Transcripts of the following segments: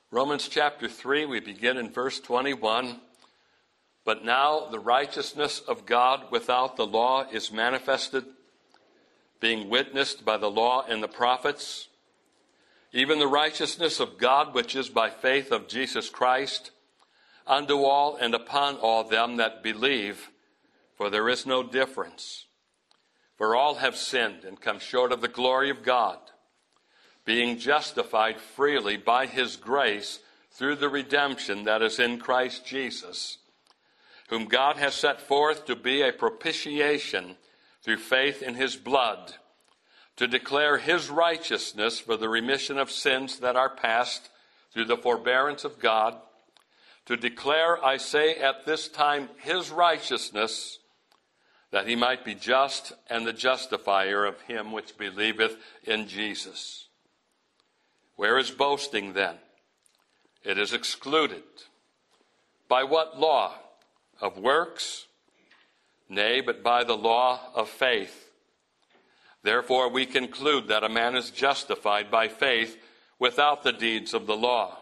Romans chapter 3, we begin in verse 21. But now the righteousness of God without the law is manifested, being witnessed by the law and the prophets, even the righteousness of God which is by faith of Jesus Christ, unto all and upon all them that believe, for there is no difference. For all have sinned and come short of the glory of God, being justified freely by his grace through the redemption that is in Christ Jesus, whom God has set forth to be a propitiation through faith in his blood, to declare his righteousness for the remission of sins that are past through the forbearance of God, to declare, I say, at this time his righteousness, that he might be just and the justifier of him which believeth in Jesus. Where is boasting then? It is excluded. By what law? Of works? Nay, but by the law of faith. Therefore we conclude that a man is justified by faith without the deeds of the law.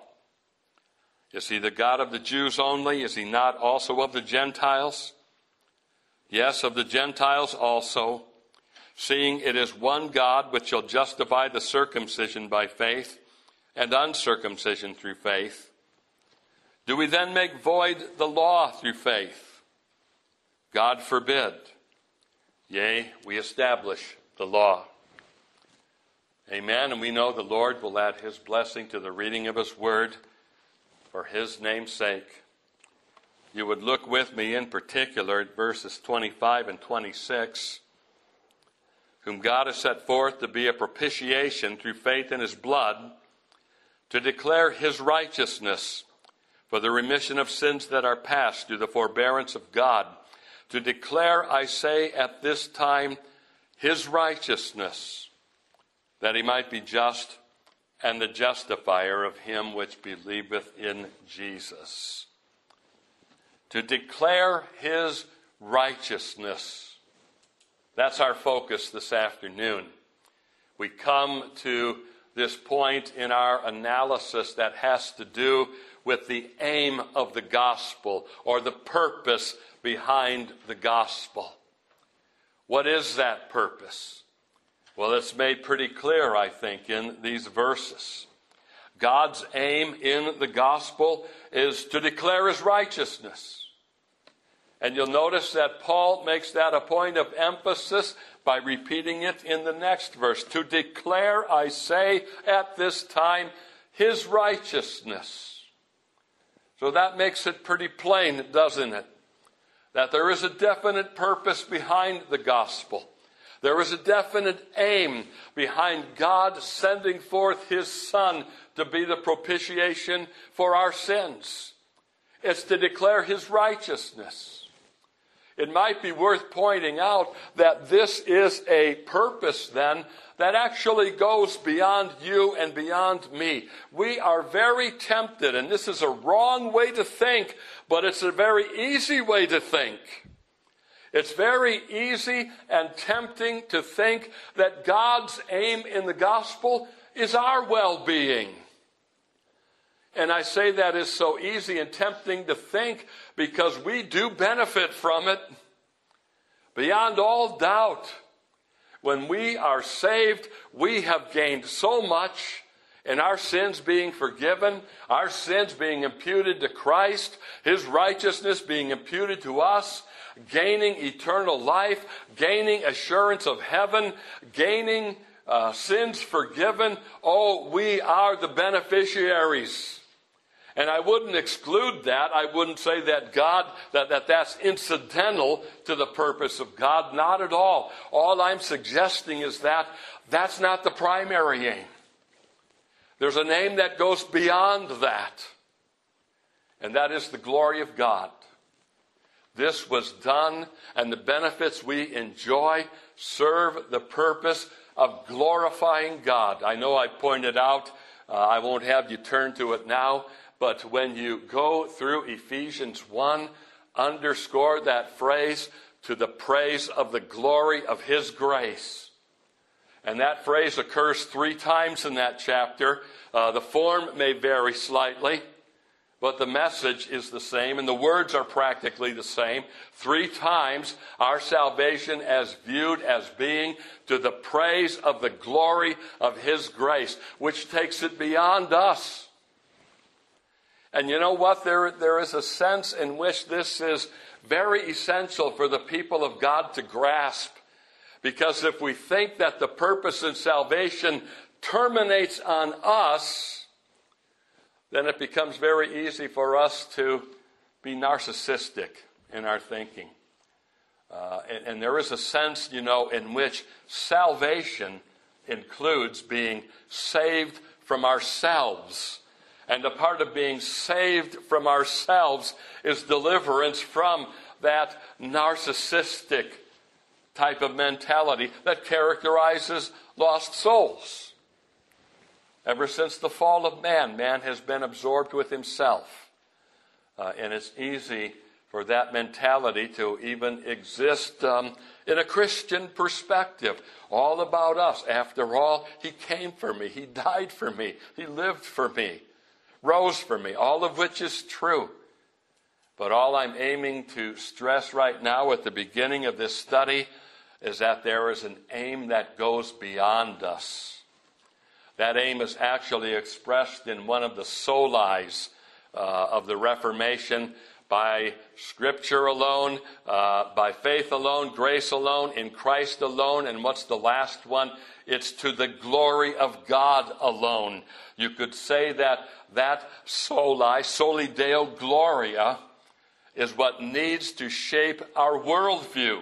Is he the God of the Jews only? Is he not also of the Gentiles? Yes, of the Gentiles also, seeing it is one God which shall justify the circumcision by faith and uncircumcision through faith. Do we then make void the law through faith? God forbid. Yea, we establish the law. Amen. And we know the Lord will add his blessing to the reading of his word for his name's sake. You would look with me in particular at verses 25 and 26. Whom God has set forth to be a propitiation through faith in his blood, to declare his righteousness for the remission of sins that are past through the forbearance of God, to declare, I say, at this time, his righteousness, that he might be just and the justifier of him which believeth in Jesus. To declare his righteousness. That's our focus this afternoon. We come to this point in our analysis that has to do with the aim of the gospel, or the purpose behind the gospel. What is that purpose? Well, it's made pretty clear, I think, in these verses. God's aim in the gospel is to declare his righteousness. And you'll notice that Paul makes that a point of emphasis by repeating it in the next verse. To declare, I say, at this time, his righteousness. So that makes it pretty plain, doesn't it? That there is a definite purpose behind the gospel. There is a definite aim behind God sending forth his Son to be the propitiation for our sins. It's to declare his righteousness. It might be worth pointing out that this is a purpose then that actually goes beyond you and beyond me. We are very tempted, and this is a wrong way to think, but it's a very easy way to think. It's very easy and tempting to think that God's aim in the gospel is our well-being. And I say that is so easy and tempting to think because we do benefit from it. Beyond all doubt, when we are saved, we have gained so much in our sins being forgiven, our sins being imputed to Christ, his righteousness being imputed to us, gaining eternal life, gaining assurance of heaven, gaining sins forgiven. Oh, we are the beneficiaries. And I wouldn't exclude that. I wouldn't say that that's incidental to the purpose of God. Not at all. All I'm suggesting is that that's not the primary aim. There's an aim that goes beyond that. And that is the glory of God. This was done, and the benefits we enjoy serve the purpose of glorifying God. I know I pointed out, I won't have you turn to it now, but when you go through Ephesians 1, underscore that phrase, to the praise of the glory of his grace. And that phrase occurs 3 times in that chapter. The form may vary slightly, but the message is the same, and the words are practically the same. 3 times, our salvation as viewed as being to the praise of the glory of His grace, which takes it beyond us. And you know what? There is a sense in which this is very essential for the people of God to grasp. Because if we think that the purpose in salvation terminates on us, then it becomes very easy for us to be narcissistic in our thinking. And there is a sense, in which salvation includes being saved from ourselves. And a part of being saved from ourselves is deliverance from that narcissistic type of mentality that characterizes lost souls. Ever since the fall of man has been absorbed with himself. And it's easy for that mentality to even exist in a Christian perspective. All about us. After all, He came for me. He died for me. He lived for me. Rose for me. All of which is true. But all I'm aiming to stress right now at the beginning of this study is that there is an aim that goes beyond us. That aim is actually expressed in one of the solis of the Reformation: by Scripture alone, by faith alone, grace alone, in Christ alone. And what's the last one? It's to the glory of God alone. You could say that soli Deo Gloria, is what needs to shape our worldview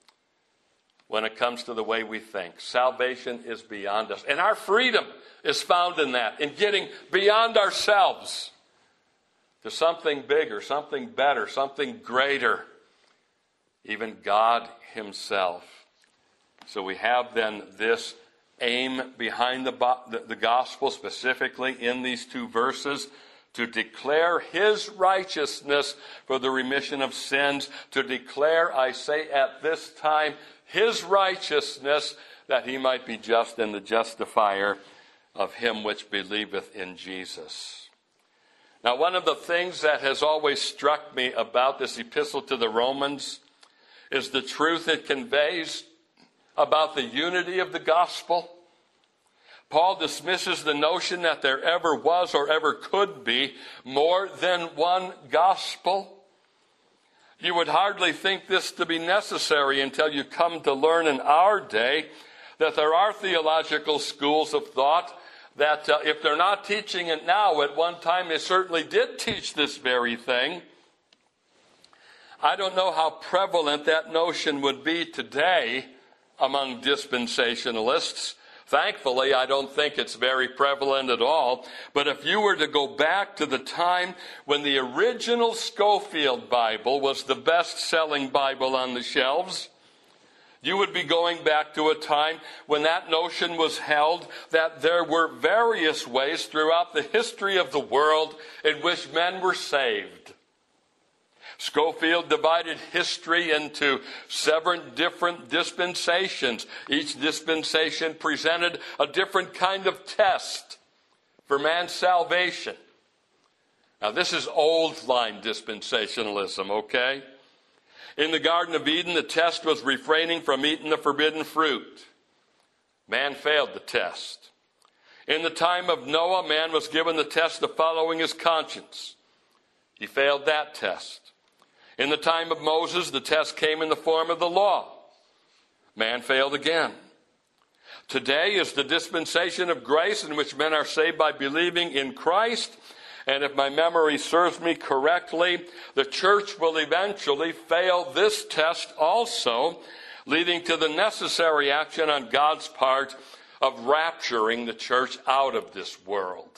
when it comes to the way we think. Salvation is beyond us. And our freedom is found in that, in getting beyond ourselves to something bigger, something better, something greater, even God Himself. So we have then this aim behind the gospel, specifically in these 2 verses, to declare His righteousness for the remission of sins, to declare, I say at this time, His righteousness, that He might be just and the justifier of him which believeth in Jesus. Now, one of the things that has always struck me about this epistle to the Romans is the truth it conveys about the unity of the gospel. Paul dismisses the notion that there ever was or ever could be more than one gospel. You would hardly think this to be necessary until you come to learn in our day that there are theological schools of thought that if they're not teaching it now, at one time they certainly did teach this very thing. I don't know how prevalent that notion would be today among dispensationalists. Thankfully, I don't think it's very prevalent at all. But if you were to go back to the time when the original Scofield Bible was the best-selling Bible on the shelves, you would be going back to a time when that notion was held that there were various ways throughout the history of the world in which men were saved. Scofield divided history into 7 different dispensations. Each dispensation presented a different kind of test for man's salvation. Now, this is old-line dispensationalism, okay? In the Garden of Eden, the test was refraining from eating the forbidden fruit. Man failed the test. In the time of Noah, man was given the test of following his conscience. He failed that test. In the time of Moses, the test came in the form of the law. Man failed again. Today is the dispensation of grace in which men are saved by believing in Christ. And if my memory serves me correctly, the church will eventually fail this test also, leading to the necessary action on God's part of rapturing the church out of this world.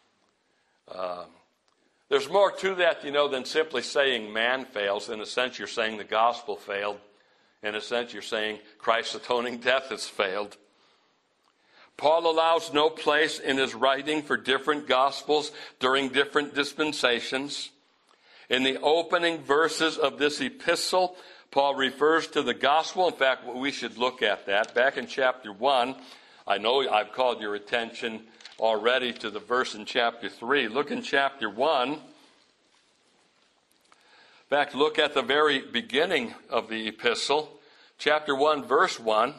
There's more to that, than simply saying man fails. In a sense, you're saying the gospel failed. In a sense, you're saying Christ's atoning death has failed. Paul allows no place in his writing for different gospels during different dispensations. In the opening verses of this epistle, Paul refers to the gospel. In fact, we should look at that. Back in chapter 1, I know I've called your attention already to the verse in chapter 3. Look in chapter 1. In fact, look at the very beginning of the epistle. Chapter 1, verse 1.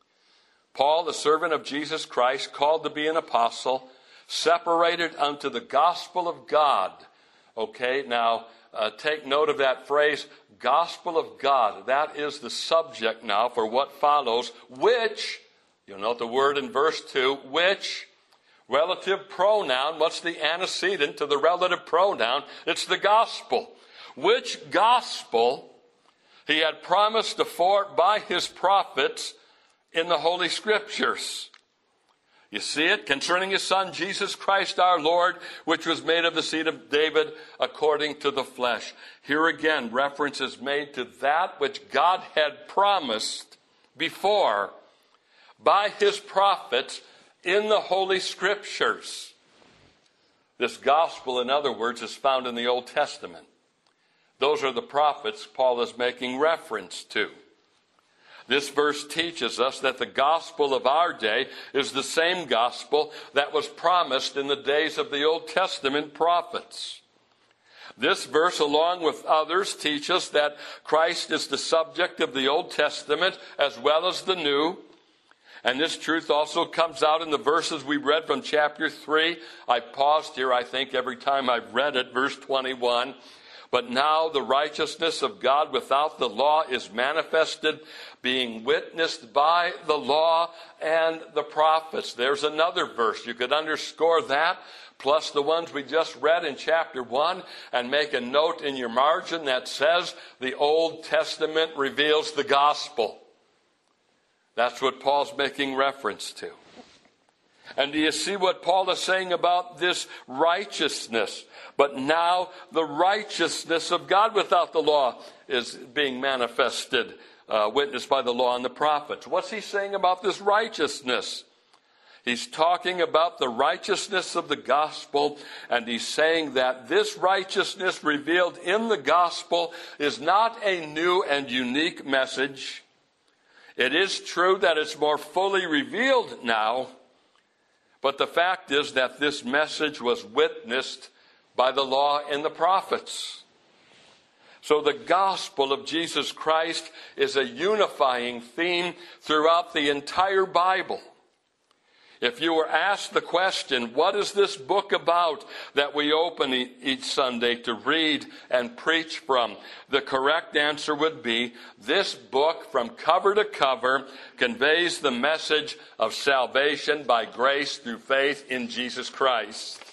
Paul, the servant of Jesus Christ, called to be an apostle, separated unto the gospel of God. Okay, now take note of that phrase, gospel of God. That is the subject now for what follows, which, you'll note the word in verse 2, which, relative pronoun, what's the antecedent to the relative pronoun? It's the gospel. Which gospel he had promised afore by his prophets in the Holy Scriptures. You see it? Concerning his Son, Jesus Christ our Lord, which was made of the seed of David according to the flesh. Here again, reference is made to that which God had promised before by his prophets in the Holy Scriptures. This gospel, in other words, is found in the Old Testament. Those are the prophets Paul is making reference to. This verse teaches us that the gospel of our day is the same gospel that was promised in the days of the Old Testament prophets. This verse, along with others, teaches that Christ is the subject of the Old Testament as well as the New. And this truth also comes out in the verses we read from chapter 3. I paused here, I think, every time I've read it, verse 21. But now the righteousness of God without the law is manifested, being witnessed by the law and the prophets. There's another verse. You could underscore that, plus the ones we just read in chapter 1, and make a note in your margin that says the Old Testament reveals the gospel. That's what Paul's making reference to. And do you see what Paul is saying about this righteousness? But now the righteousness of God without the law is being manifested, witnessed by the law and the prophets. What's he saying about this righteousness? He's talking about the righteousness of the gospel, and he's saying that this righteousness revealed in the gospel is not a new and unique message. It is true that it's more fully revealed now, but the fact is that this message was witnessed by the law and the prophets. So the gospel of Jesus Christ is a unifying theme throughout the entire Bible. If you were asked the question, what is this book about that we open each Sunday to read and preach from? The correct answer would be, this book from cover to cover conveys the message of salvation by grace through faith in Jesus Christ.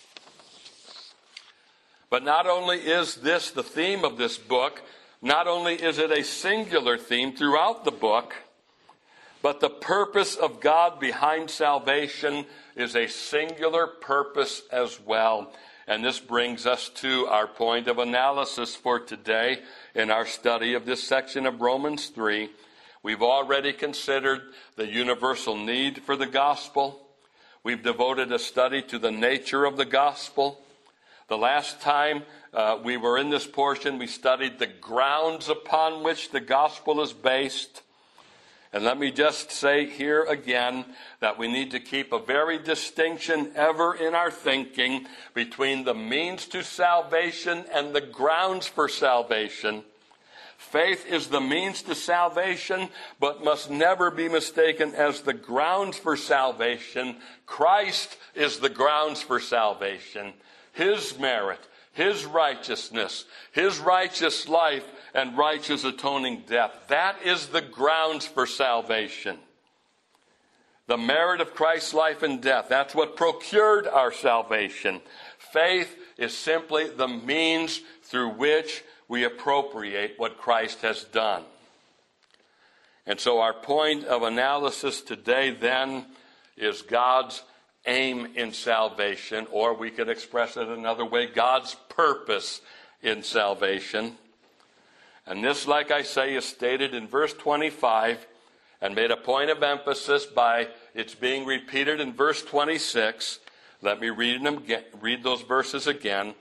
But not only is this the theme of this book, not only is it a singular theme throughout the book, but the purpose of God behind salvation is a singular purpose as well. And this brings us to our point of analysis for today in our study of this section of Romans 3. We've already considered the universal need for the gospel. We've devoted a study to the nature of the gospel. The last time we were in this portion, we studied the grounds upon which the gospel is based. And let me just say here again that we need to keep a very distinction ever in our thinking between the means to salvation and the grounds for salvation. Faith is the means to salvation, but must never be mistaken as the grounds for salvation. Christ is the grounds for salvation. His merit, His righteousness, His righteous life, and righteous atoning death. That is the grounds for salvation. The merit of Christ's life and death. That's what procured our salvation. Faith is simply the means through which we appropriate what Christ has done. And so our point of analysis today then is God's aim in salvation, or we could express it another way, God's purpose in salvation. And this, like I say, is stated in verse 25 and made a point of emphasis by its being repeated in verse 26. Let me read those verses again.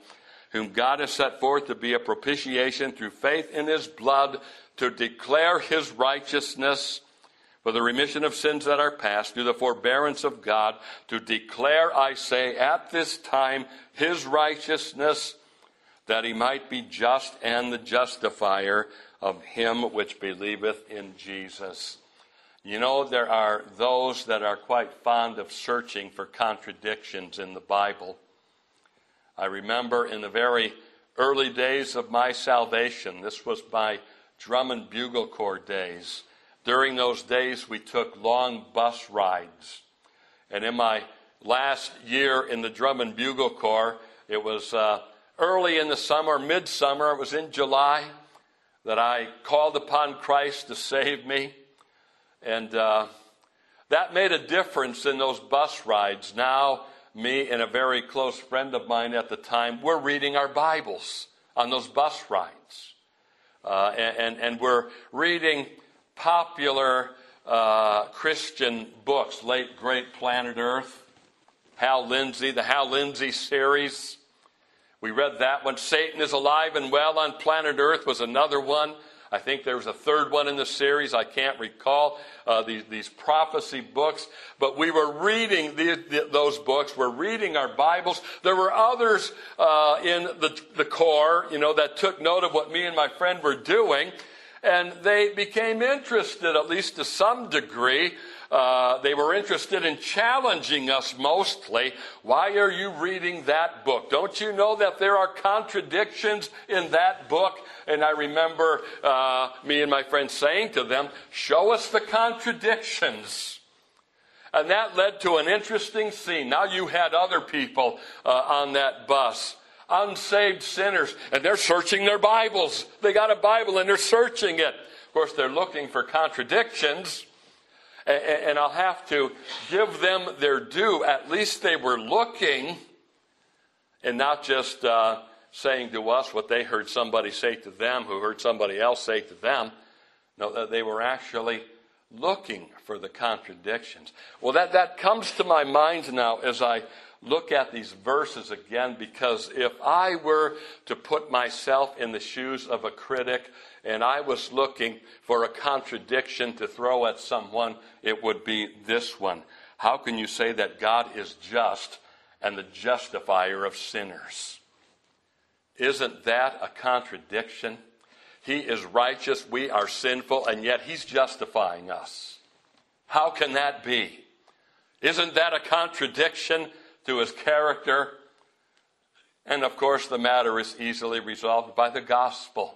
whom God has set forth to be a propitiation through faith in his blood, to declare his righteousness for the remission of sins that are past, through the forbearance of God, to declare, I say, at this time his righteousness, that he might be just and the justifier of him which believeth in Jesus. You know, there are those that are quite fond of searching for contradictions in the Bible. I remember in the very early days of my salvation, this was my drum and bugle corps days. During those days, we took long bus rides. And in my last year in the drum and bugle corps, it was early in the summer, midsummer, it was in July, that I called upon Christ to save me. And that made a difference in those bus rides. Now, me and a very close friend of mine at the time, we're reading our Bibles on those bus rides. And we're reading popular Christian books, late great Planet Earth, Hal Lindsey, the Hal Lindsey series. We read that one. Satan is Alive and Well on Planet Earth was another one. I think there was a third one in the series. I can't recall these prophecy books. But we were reading those books. We're reading our Bibles. There were others in the corps, that took note of what me and my friend were doing. And they became interested, at least to some degree. They were interested in challenging us mostly. Why are you reading that book? Don't you know that there are contradictions in that book? And I remember me and my friend saying to them, show us the contradictions. And that led to an interesting scene. Now you had other people on that bus, unsaved sinners, and they're searching their Bibles. They got a Bible and they're searching it. Of course, they're looking for contradictions. And I'll have to give them their due. At least they were looking and not just saying to us what they heard somebody say to them, who heard somebody else say to them. No, they were actually looking for the contradictions. Well, that comes to my mind now as I look at these verses again, because if I were to put myself in the shoes of a critic and I was looking for a contradiction to throw at someone, it would be this one. How can you say that God is just and the justifier of sinners? Isn't that a contradiction? He is righteous, we are sinful, and yet he's justifying us. How can that be? Isn't that a contradiction to his character? And of course, the matter is easily resolved by the gospel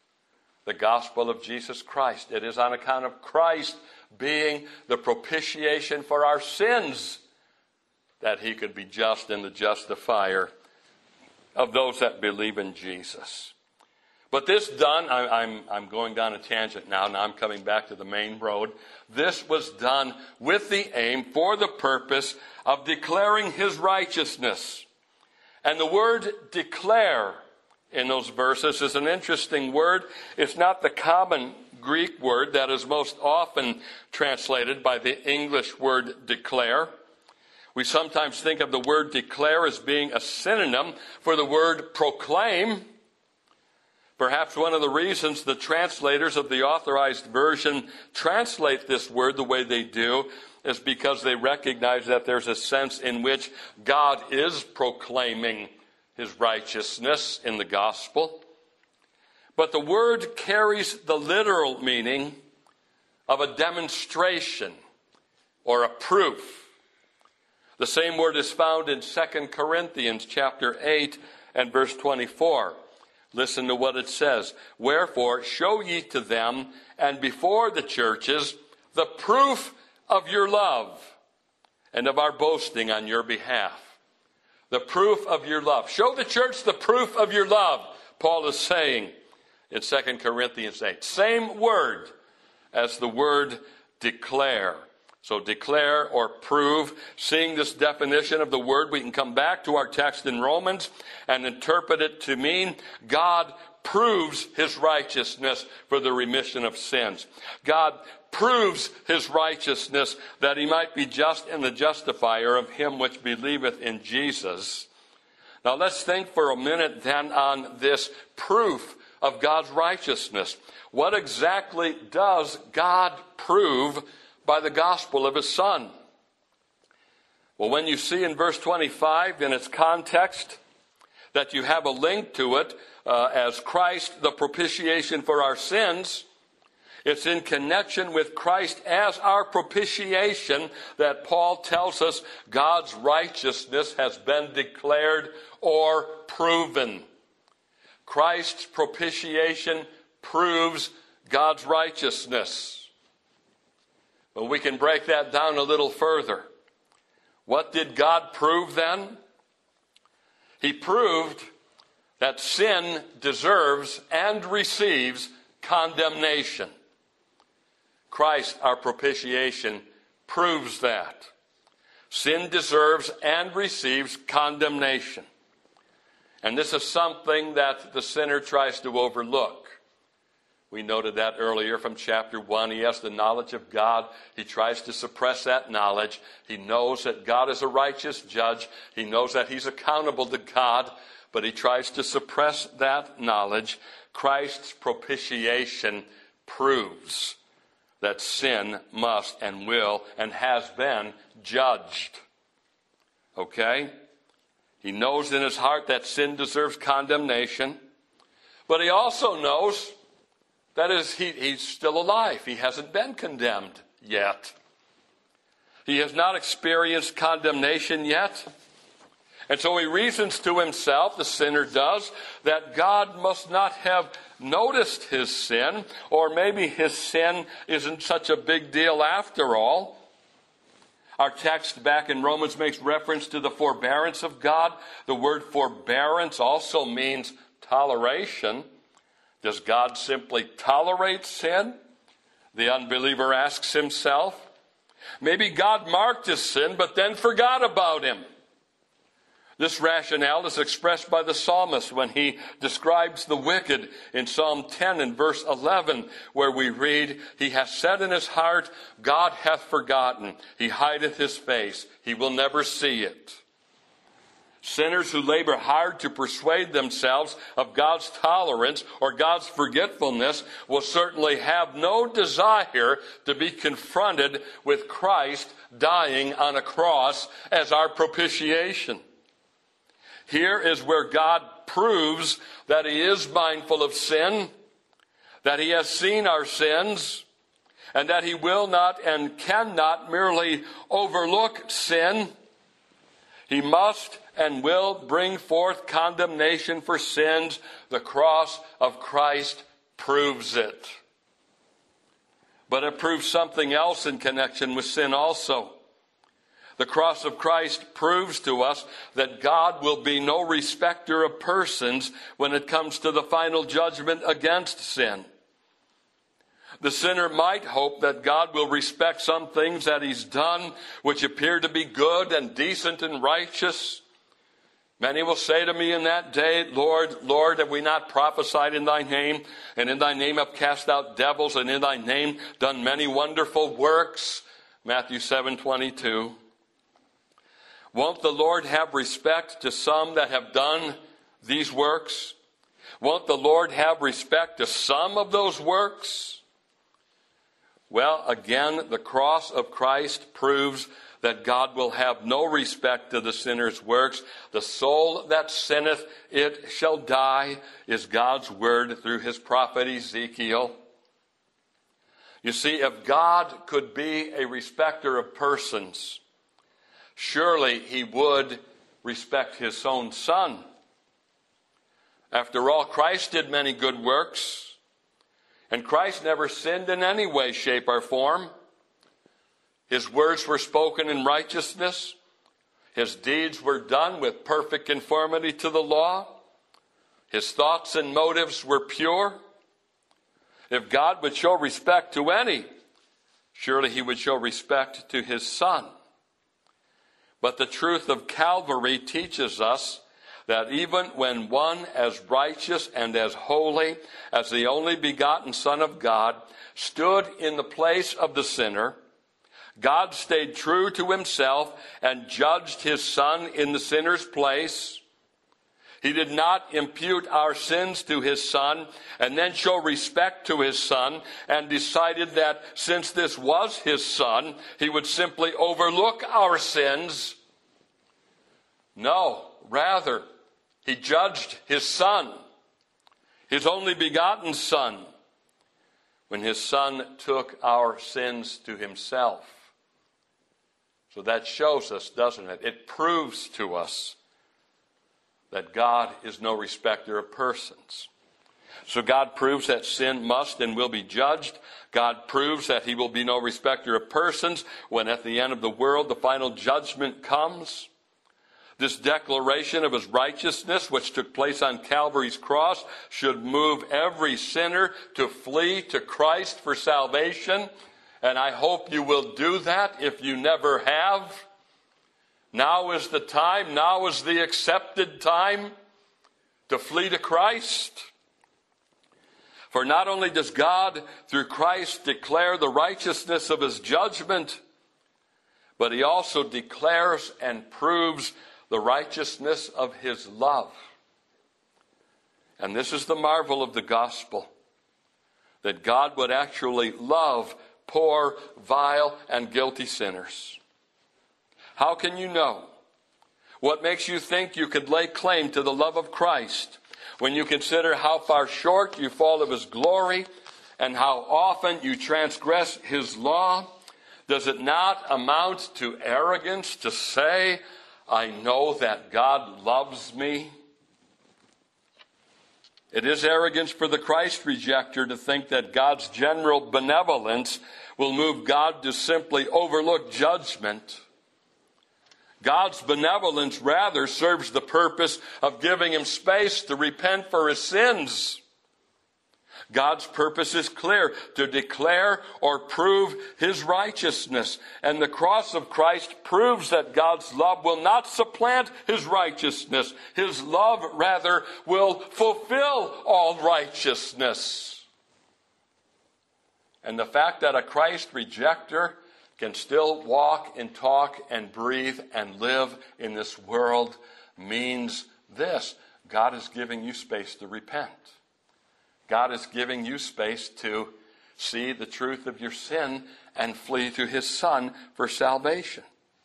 of Jesus Christ. It is on account of Christ being the propitiation for our sins that he could be just and the justifier of those that believe in Jesus. But this done, I'm going down a tangent now. Now I'm coming back to the main road. This was done with the aim, for the purpose of declaring his righteousness. And the word declare in those verses is an interesting word. It's not the common Greek word that is most often translated by the English word declare. We sometimes think of the word declare as being a synonym for the word proclaim. Perhaps one of the reasons the translators of the Authorized Version translate this word the way they do is because they recognize that there's a sense in which God is proclaiming his righteousness in the gospel. But the word carries the literal meaning of a demonstration or a proof. The same word is found in 2 Corinthians chapter 8 and verse 24. Listen to what it says. Wherefore, show ye to them and before the churches the proof of your love and of our boasting on your behalf. The proof of your love. Show the church the proof of your love, Paul is saying in 2 Corinthians 8. Same word as the word declare. So declare or prove. Seeing this definition of the word, we can come back to our text in Romans and interpret it to mean God proves his righteousness for the remission of sins. God proves his righteousness that he might be just and the justifier of him which believeth in Jesus. Now let's think for a minute then on this proof of God's righteousness. What exactly does God prove by the gospel of his Son? Well, when you see in verse 25 in its context that you have a link to it as Christ the propitiation for our sins, it's in connection with Christ as our propitiation that Paul tells us God's righteousness has been declared or proven. Christ's propitiation proves God's righteousness. Well, we can break that down a little further. What did God prove then? He proved that sin deserves and receives condemnation. Christ, our propitiation, proves that. Sin deserves and receives condemnation. And this is something that the sinner tries to overlook. We noted that earlier from chapter 1. He has the knowledge of God. He tries to suppress that knowledge. He knows that God is a righteous judge. He knows that he's accountable to God, but he tries to suppress that knowledge. Christ's propitiation proves that sin must and will and has been judged. Okay? He knows in his heart that sin deserves condemnation, but he also knows that is, he's still alive. He hasn't been condemned yet. He has not experienced condemnation yet. And so he reasons to himself, the sinner does, that God must not have noticed his sin, or maybe his sin isn't such a big deal after all. Our text back in Romans makes reference to the forbearance of God. The word forbearance also means toleration. Does God simply tolerate sin? The unbeliever asks himself. Maybe God marked his sin, but then forgot about him. This rationale is expressed by the psalmist when he describes the wicked in Psalm 10 and verse 11, where we read, "He hath said in his heart, God hath forgotten. He hideth his face. He will never see it." Sinners who labor hard to persuade themselves of God's tolerance or God's forgetfulness will certainly have no desire to be confronted with Christ dying on a cross as our propitiation. Here is where God proves that he is mindful of sin, that he has seen our sins, and that he will not and cannot merely overlook sin. He must and will bring forth condemnation for sins. The cross of Christ proves it. But it proves something else in connection with sin also. The cross of Christ proves to us that God will be no respecter of persons when it comes to the final judgment against sin. The sinner might hope that God will respect some things that he's done which appear to be good and decent and righteous. Many will say to me in that day, Lord, Lord, have we not prophesied in thy name, and in thy name have cast out devils, and in thy name done many wonderful works? Matthew 7:22. Won't the Lord have respect to some that have done these works? Won't the Lord have respect to some of those works? Well, again, the cross of Christ proves that God will have no respect to the sinner's works. The soul that sinneth, it shall die, is God's word through his prophet Ezekiel. You see, if God could be a respecter of persons, surely he would respect his own Son. After all, Christ did many good works, and Christ never sinned in any way, shape, or form. His words were spoken in righteousness. His deeds were done with perfect conformity to the law. His thoughts and motives were pure. If God would show respect to any, surely he would show respect to his Son. But the truth of Calvary teaches us that even when one as righteous and as holy as the only begotten Son of God stood in the place of the sinner, God stayed true to himself and judged his Son in the sinner's place. He did not impute our sins to his Son and then show respect to his Son and decided that since this was his Son, he would simply overlook our sins. No, rather, he judged his Son, his only begotten Son, when his Son took our sins to himself. So that shows us, doesn't it? It proves to us that God is no respecter of persons. So God proves that sin must and will be judged. God proves that he will be no respecter of persons when at the end of the world the final judgment comes. This declaration of his righteousness, which took place on Calvary's cross, should move every sinner to flee to Christ for salvation. And I hope you will do that if you never have. Now is the time, now is the accepted time to flee to Christ. For not only does God, through Christ, declare the righteousness of his judgment, but he also declares and proves the righteousness of his love. And this is the marvel of the gospel, that God would actually love poor, vile, and guilty sinners. How can you know? What makes you think you could lay claim to the love of Christ when you consider how far short you fall of his glory and how often you transgress his law? Does it not amount to arrogance to say, I know that God loves me? It is arrogance for the Christ rejecter to think that God's general benevolence will move God to simply overlook judgment. God's benevolence rather serves the purpose of giving him space to repent for his sins. God's purpose is clear, to declare or prove his righteousness. And the cross of Christ proves that God's love will not supplant his righteousness. His love, rather, will fulfill all righteousness. And the fact that a Christ rejecter can still walk and talk and breathe and live in this world means this: God is giving you space to repent. God is giving you space to see the truth of your sin and flee to his Son for salvation.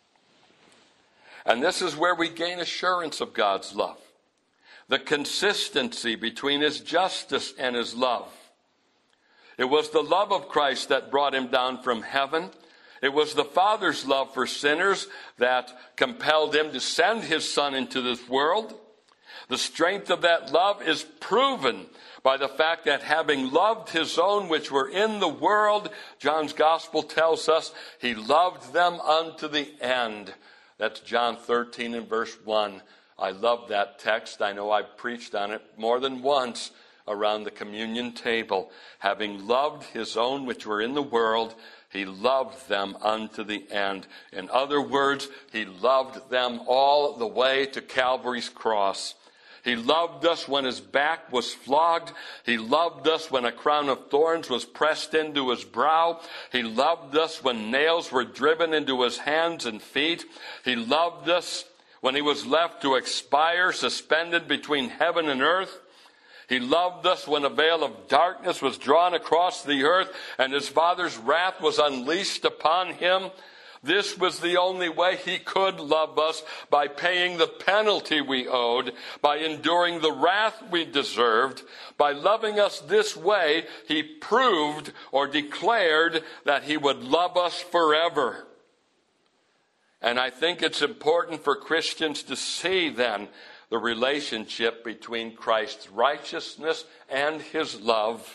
And this is where we gain assurance of God's love. The consistency between his justice and his love. It was the love of Christ that brought him down from heaven. It was the Father's love for sinners that compelled him to send his Son into this world. The strength of that love is proven by the fact that having loved his own which were in the world, John's gospel tells us, he loved them unto the end. That's John 13 and verse 1. I love that text. I know I've preached on it more than once around the communion table. Having loved his own which were in the world, he loved them unto the end. In other words, he loved them all the way to Calvary's cross. He loved us when his back was flogged. He loved us when a crown of thorns was pressed into his brow. He loved us when nails were driven into his hands and feet. He loved us when he was left to expire, suspended between heaven and earth. He loved us when a veil of darkness was drawn across the earth and his Father's wrath was unleashed upon him. This was the only way he could love us, by paying the penalty we owed, by enduring the wrath we deserved. By loving us this way, he proved or declared that he would love us forever. And I think it's important for Christians to see then the relationship between Christ's righteousness and his love.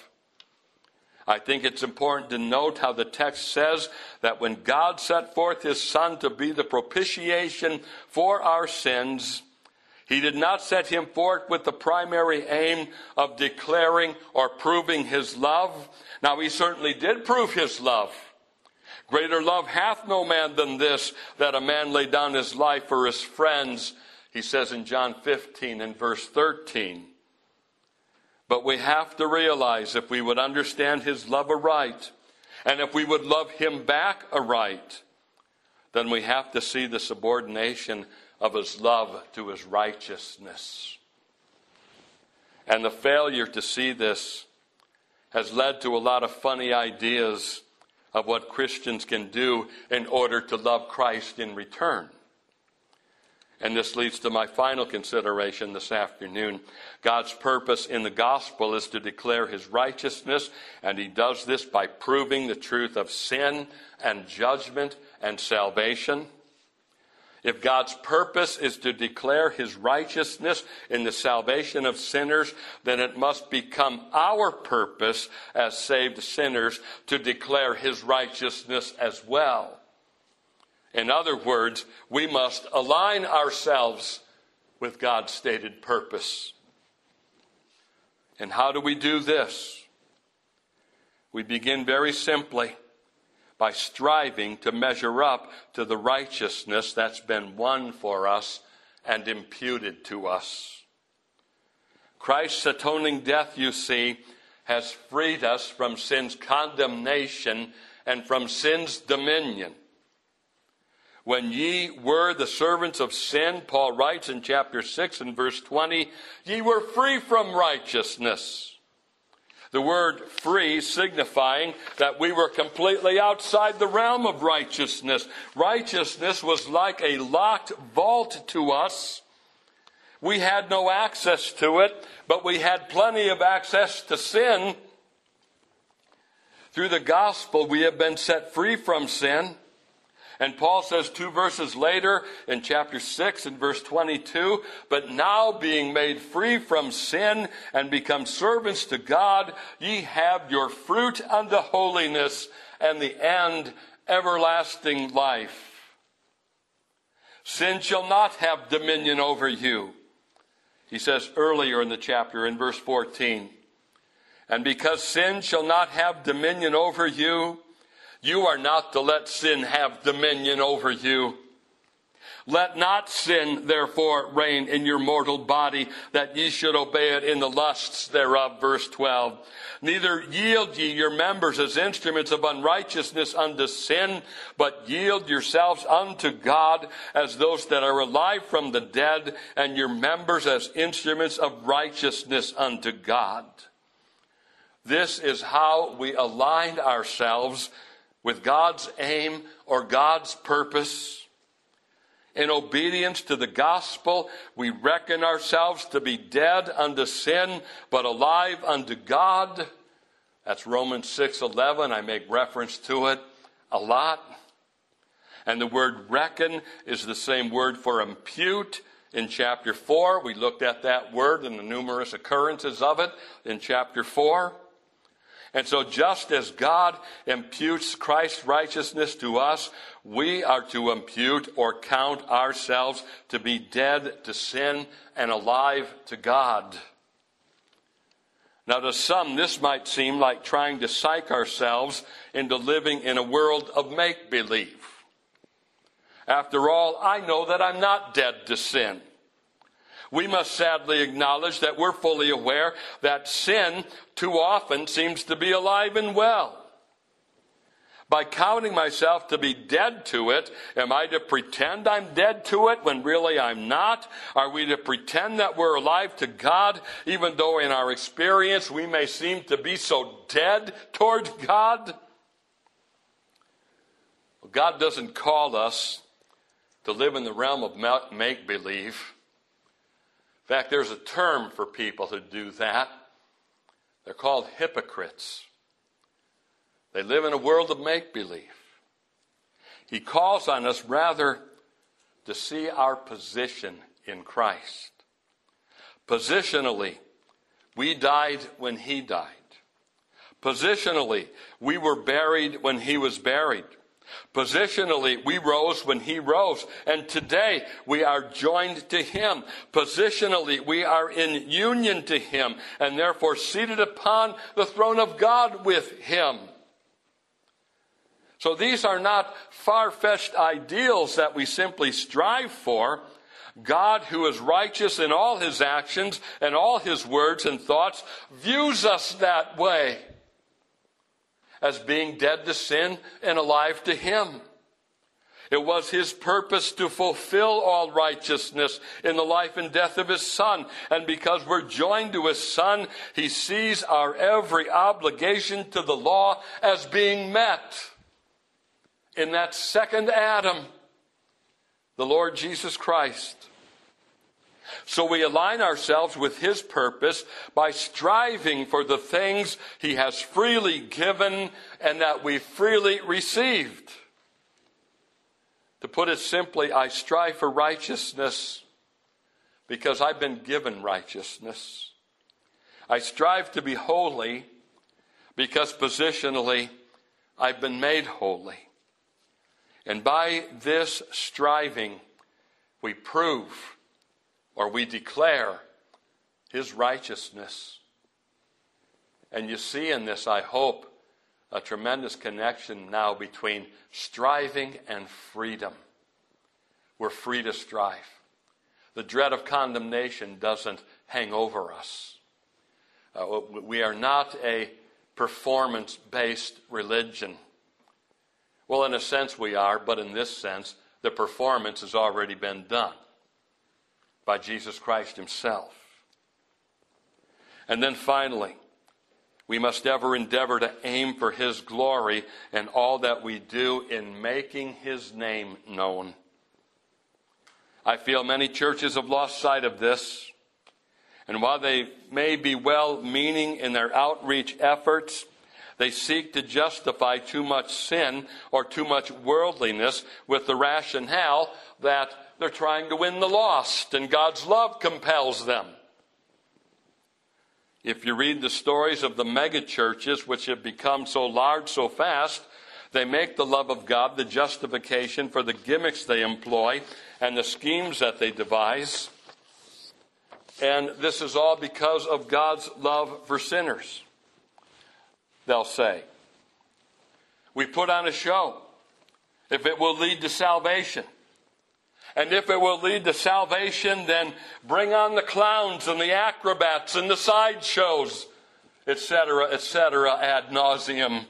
I think it's important to note how the text says that when God set forth his Son to be the propitiation for our sins, he did not set him forth with the primary aim of declaring or proving his love. Now, he certainly did prove his love. Greater love hath no man than this, that a man lay down his life for his friends, he says in John 15 and verse 13. But we have to realize, if we would understand his love aright, and if we would love him back aright, then we have to see the subordination of his love to his righteousness. And the failure to see this has led to a lot of funny ideas of what Christians can do in order to love Christ in return. And this leads to my final consideration this afternoon. God's purpose in the gospel is to declare his righteousness, and he does this by proving the truth of sin and judgment and salvation. If God's purpose is to declare his righteousness in the salvation of sinners, then it must become our purpose as saved sinners to declare his righteousness as well. In other words, we must align ourselves with God's stated purpose. And how do we do this? We begin very simply by striving to measure up to the righteousness that's been won for us and imputed to us. Christ's atoning death, you see, has freed us from sin's condemnation and from sin's dominion. When ye were the servants of sin, Paul writes in chapter 6 and verse 20, ye were free from righteousness. The word free signifying that we were completely outside the realm of righteousness. Righteousness was like a locked vault to us. We had no access to it, but we had plenty of access to sin. Through the gospel, we have been set free from sin. And Paul says 2 verses later in chapter 6 and verse 22, but now being made free from sin and become servants to God, ye have your fruit unto holiness and the end everlasting life. Sin shall not have dominion over you. He says earlier in the chapter in verse 14, and because sin shall not have dominion over you, you are not to let sin have dominion over you. Let not sin, therefore, reign in your mortal body, that ye should obey it in the lusts thereof. Verse 12. Neither yield ye your members as instruments of unrighteousness unto sin, but yield yourselves unto God as those that are alive from the dead, and your members as instruments of righteousness unto God. This is how we align ourselves with God's aim or God's purpose. In obedience to the gospel, we reckon ourselves to be dead unto sin, but alive unto God. That's Romans 6:11. I make reference to it a lot. And the word reckon is the same word for impute in chapter 4. We looked at that word and the numerous occurrences of it in chapter 4. And so just as God imputes Christ's righteousness to us, we are to impute or count ourselves to be dead to sin and alive to God. Now to some, this might seem like trying to psych ourselves into living in a world of make-believe. After all, I know that I'm not dead to sin. We must sadly acknowledge that we're fully aware that sin too often seems to be alive and well. By counting myself to be dead to it, am I to pretend I'm dead to it when really I'm not? Are we to pretend that we're alive to God, even though in our experience we may seem to be so dead toward God? Well, God doesn't call us to live in the realm of make-believe. In fact, there's a term for people who do that. They're called hypocrites. They live in a world of make-believe. He calls on us rather to see our position in Christ. Positionally, we died when he died. Positionally, we were buried when he was buried. Positionally, we rose when he rose, and today we are joined to him. Positionally, we are in union to him, and therefore seated upon the throne of God with him. So these are not far-fetched ideals that we simply strive for. God, who is righteous in all his actions and all his words and thoughts, views us that way, as being dead to sin and alive to him. It was his purpose to fulfill all righteousness in the life and death of his Son. And because we're joined to his Son, he sees our every obligation to the law as being met in that second Adam, the Lord Jesus Christ. So we align ourselves with his purpose by striving for the things he has freely given and that we freely received. To put it simply, I strive for righteousness because I've been given righteousness. I strive to be holy because positionally I've been made holy. And by this striving, we prove or we declare his righteousness. And you see in this, I hope, a tremendous connection now between striving and freedom. We're free to strive. The dread of condemnation doesn't hang over us. We are not a performance-based religion. Well, in a sense we are, but in this sense, the performance has already been done by Jesus Christ himself. And then finally, we must ever endeavor to aim for his glory in all that we do in making his name known. I feel many churches have lost sight of this. And while they may be well-meaning in their outreach efforts, they seek to justify too much sin or too much worldliness with the rationale that they're trying to win the lost and God's love compels them. If you read the stories of the mega churches, which have become so large so fast, they make the love of God the justification for the gimmicks they employ and the schemes that they devise. And this is all because of God's love for sinners. They'll say, we put on a show if it will lead to salvation. And if it will lead to salvation, then bring on the clowns and the acrobats and the sideshows, etc., ad nauseum.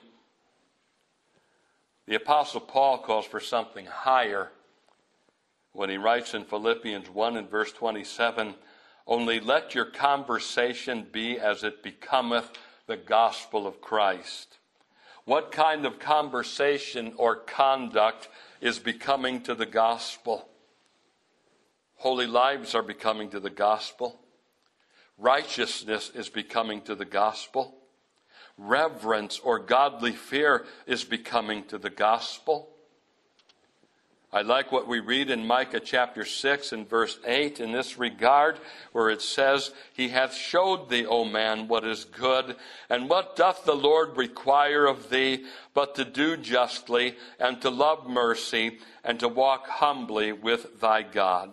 The Apostle Paul calls for something higher when he writes in Philippians 1 and verse 27, only let your conversation be as it becometh the gospel of Christ. What kind of conversation or conduct is becoming to the gospel? Holy lives are becoming to the gospel. Righteousness is becoming to the gospel. Reverence or godly fear is becoming to the gospel. I like what we read in Micah chapter 6 and verse 8 in this regard, where it says, he hath showed thee, O man, what is good, and what doth the Lord require of thee, but to do justly, and to love mercy, and to walk humbly with thy God.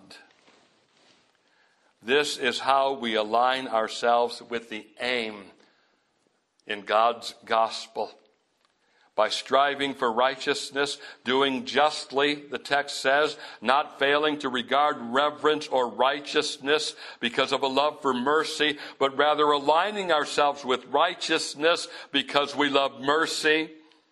This is how we align ourselves with the aim in God's gospel. By striving for righteousness, doing justly, the text says, not failing to regard reverence or righteousness because of a love for mercy, but rather aligning ourselves with righteousness because we love mercy.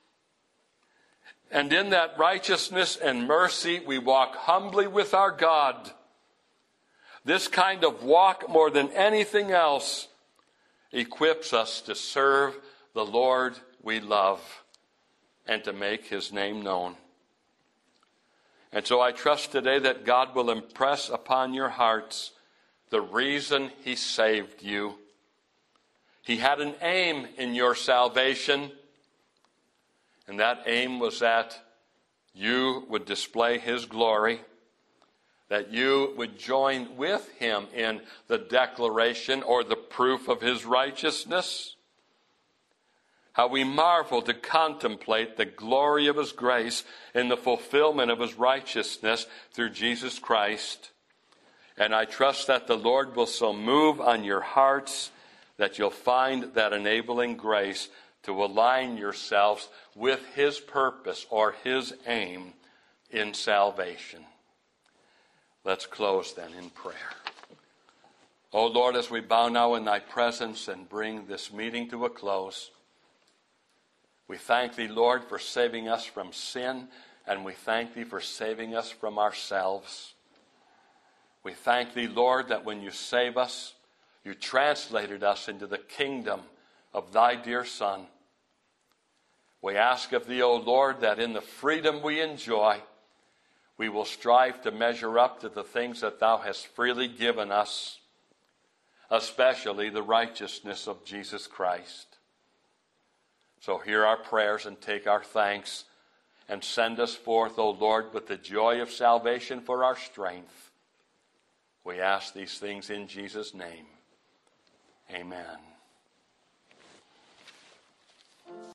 And in that righteousness and mercy, we walk humbly with our God. This kind of walk, more than anything else, equips us to serve the Lord we love and to make his name known. And so I trust today that God will impress upon your hearts the reason he saved you. He had an aim in your salvation, and that aim was that you would display his glory, that you would join with him in the declaration or the proof of his righteousness. How we marvel to contemplate the glory of his grace in the fulfillment of his righteousness through Jesus Christ. And I trust that the Lord will so move on your hearts that you'll find that enabling grace to align yourselves with his purpose or his aim in salvation. Let's close then in prayer. O Lord, as we bow now in thy presence and bring this meeting to a close, we thank thee, Lord, for saving us from sin And we thank thee for saving us from ourselves. We thank thee, Lord, that when you save us, you translated us into the kingdom of thy dear Son. We ask of thee, O Lord, that in the freedom we enjoy, we will strive to measure up to the things that thou hast freely given us, especially the righteousness of Jesus Christ. So hear our prayers and take our thanks, and send us forth, O Lord, with the joy of salvation for our strength. We ask these things in Jesus' name. Amen.